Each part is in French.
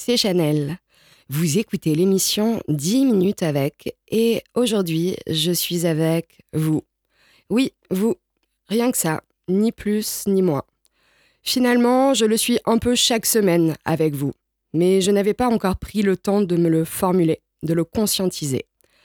c'est Chanel. Vous écoutez l'émission 10 minutes avec et aujourd'hui, je suis avec vous. Oui, vous. Rien que ça, ni plus ni moins. Finalement, je le suis un peu chaque semaine avec vous, mais je n'avais pas encore pris le temps de me le formuler, de le conscientiser.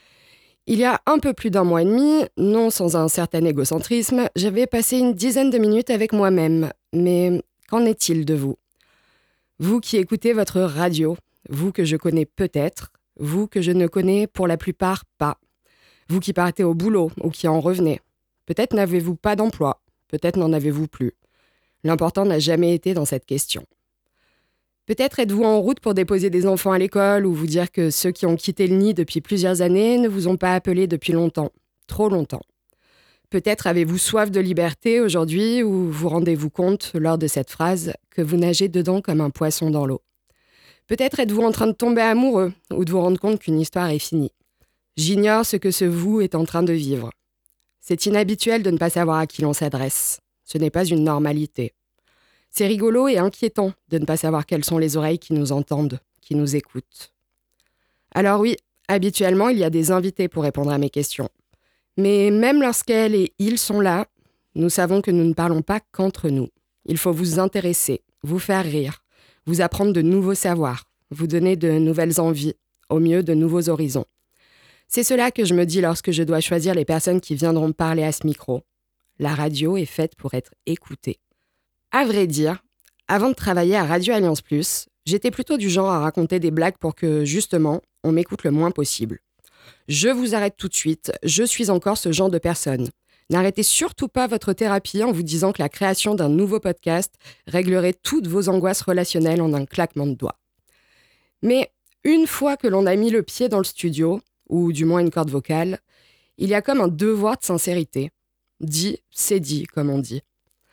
Il y a un peu plus d'un mois et demi, non sans un certain égocentrisme, j'avais passé une dizaine de minutes avec moi-même. Mais qu'en est-il de vous ? Vous qui écoutez votre radio, vous que je connais peut-être, vous que je ne connais pour la plupart pas, vous qui partez au boulot ou qui en revenez. Peut-être n'avez-vous pas d'emploi, peut-être n'en avez-vous plus. L'important n'a jamais été dans cette question. Peut-être êtes-vous en route pour déposer des enfants à l'école ou vous dire que ceux qui ont quitté le nid depuis plusieurs années ne vous ont pas appelé depuis longtemps, trop longtemps. Peut-être avez-vous soif de liberté aujourd'hui ou vous rendez-vous compte, lors de cette phrase, que vous nagez dedans comme un poisson dans l'eau. Peut-être êtes-vous en train de tomber amoureux ou de vous rendre compte qu'une histoire est finie. J'ignore ce que ce vous est en train de vivre. C'est inhabituel de ne pas savoir à qui l'on s'adresse. Ce n'est pas une normalité. C'est rigolo et inquiétant de ne pas savoir quelles sont les oreilles qui nous entendent, qui nous écoutent. Alors oui, habituellement, il y a des invités pour répondre à mes questions. Mais même lorsqu'elles et ils sont là, nous savons que nous ne parlons pas qu'entre nous. Il faut vous intéresser, vous faire rire, vous apprendre de nouveaux savoirs, vous donner de nouvelles envies, au mieux de nouveaux horizons. C'est cela que je me dis lorsque je dois choisir les personnes qui viendront parler à ce micro. La radio est faite pour être écoutée. À vrai dire, avant de travailler à Radio Alliance Plus, j'étais plutôt du genre à raconter des blagues pour que, justement, on m'écoute le moins possible. Je vous arrête tout de suite, je suis encore ce genre de personne. N'arrêtez surtout pas votre thérapie en vous disant que la création d'un nouveau podcast réglerait toutes vos angoisses relationnelles en un claquement de doigts. Mais une fois que l'on a mis le pied dans le studio, ou du moins une corde vocale, il y a comme un devoir de sincérité. Dit, c'est dit, comme on dit.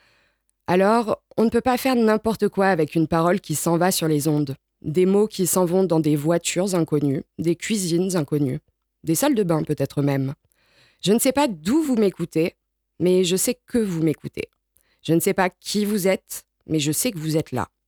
Alors, on ne peut pas faire n'importe quoi avec une parole qui s'en va sur les ondes, des mots qui s'en vont dans des voitures inconnues, des cuisines inconnues, des salles de bain peut-être même. Je ne sais pas d'où vous m'écoutez, mais je sais que vous m'écoutez. Je ne sais pas qui vous êtes, mais je sais que vous êtes là.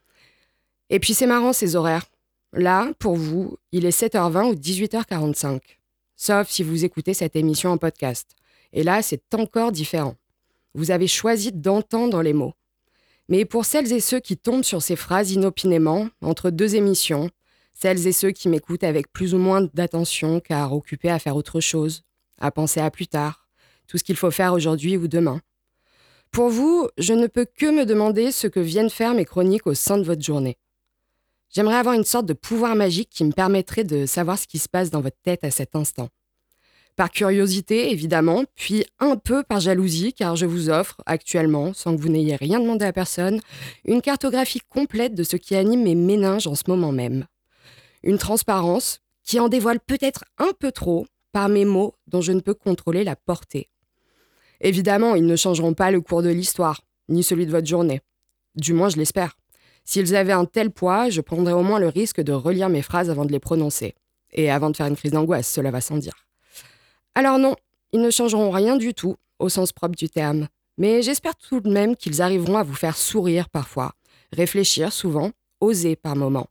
Et puis c'est marrant ces horaires. Là, pour vous, il est 7h20 ou 18h45. Sauf si vous écoutez cette émission en podcast. Et là, c'est encore différent. Vous avez choisi d'entendre les mots. Mais pour celles et ceux qui tombent sur ces phrases inopinément, entre deux émissions, celles et ceux qui m'écoutent avec plus ou moins d'attention car occupés à faire autre chose, à penser à plus tard, tout ce qu'il faut faire aujourd'hui ou demain. Pour vous, je ne peux que me demander ce que viennent faire mes chroniques au sein de votre journée. J'aimerais avoir une sorte de pouvoir magique qui me permettrait de savoir ce qui se passe dans votre tête à cet instant. Par curiosité, évidemment, puis un peu par jalousie, car je vous offre, actuellement, sans que vous n'ayez rien demandé à personne, une cartographie complète de ce qui anime mes méninges en ce moment même. Une transparence qui en dévoile peut-être un peu trop par mes mots dont je ne peux contrôler la portée. Évidemment, ils ne changeront pas le cours de l'histoire, ni celui de votre journée. Du moins, je l'espère. S'ils avaient un tel poids, je prendrais au moins le risque de relire mes phrases avant de les prononcer. Et avant de faire une crise d'angoisse, cela va sans dire. Alors non, ils ne changeront rien du tout, au sens propre du terme. Mais j'espère tout de même qu'ils arriveront à vous faire sourire parfois, réfléchir souvent, oser par moments.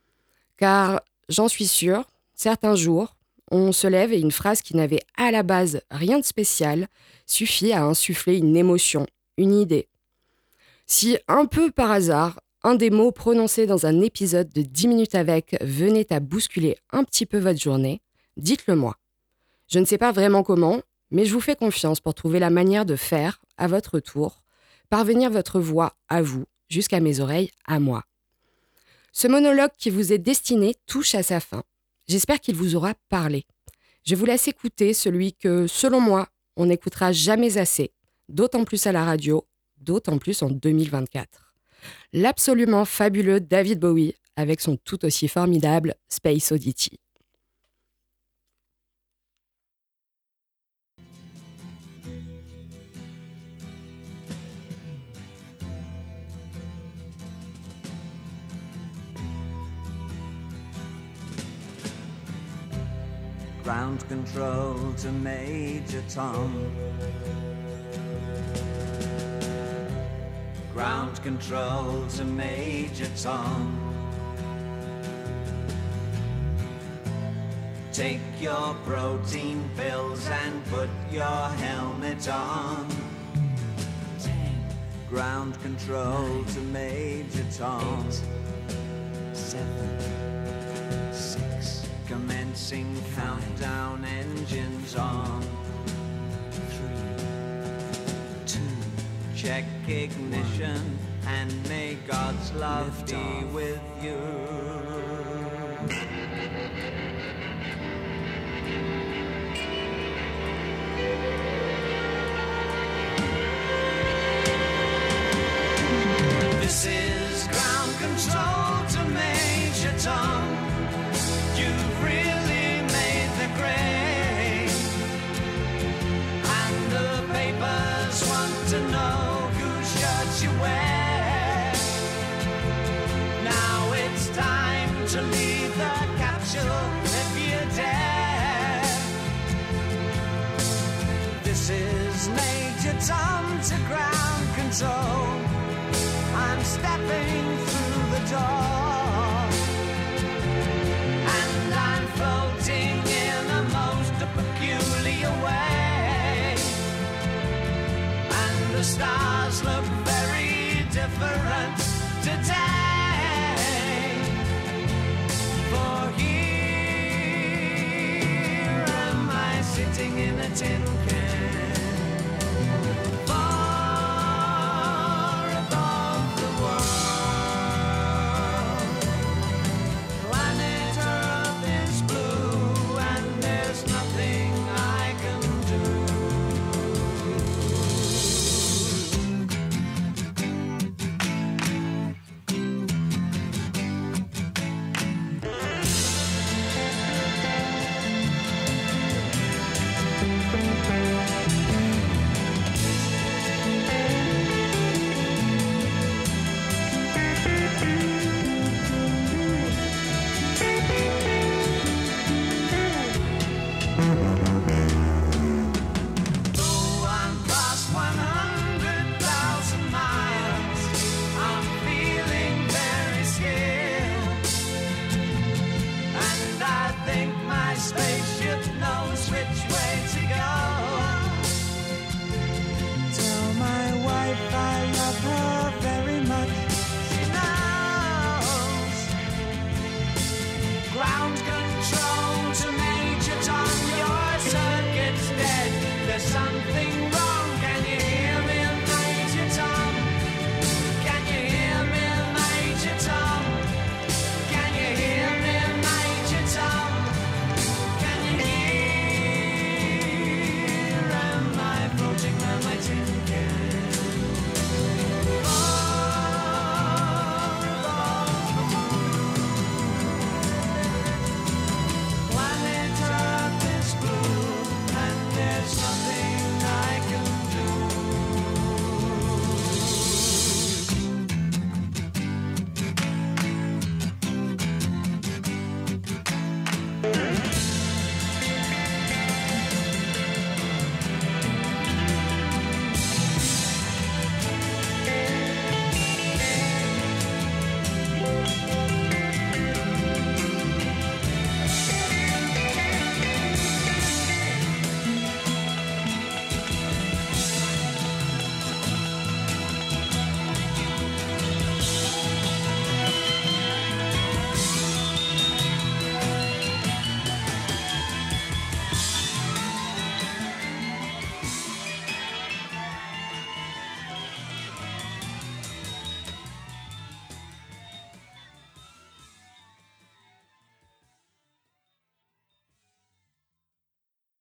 Car, j'en suis sûre, certains jours, on se lève et une phrase qui n'avait à la base rien de spécial suffit à insuffler une émotion, une idée. Si, un peu par hasard, un des mots prononcés dans un épisode de 10 minutes avec venait à bousculer un petit peu votre journée, dites-le moi. Je ne sais pas vraiment comment, mais je vous fais confiance pour trouver la manière de faire, à votre tour, parvenir votre voix à vous, jusqu'à mes oreilles, à moi. Ce monologue qui vous est destiné touche à sa fin. J'espère qu'il vous aura parlé. Je vous laisse écouter celui que, selon moi, on n'écoutera jamais assez, d'autant plus à la radio, d'autant plus en 2024. L'absolument fabuleux David Bowie avec son tout aussi formidable Space Oddity. Ground control to Major Tom. Ground control to Major Tom. Take your protein pills and put your helmet on. 10, ground control 9, to Major Tom. 8, 7, 6, commencing 5, countdown, engines on. 3, 2, check ignition 1, and may God's love be off with you. This is ground control to Major Tom. You've really made the grade, and the papers want to know whose shirt you wear. Now it's time to leave the capsule if you dare. This is Major Tom to ground control. I'm stepping through the door, and I'm floating in a most peculiar way, and the stars look very different today. For here am I sitting in a tin can. Space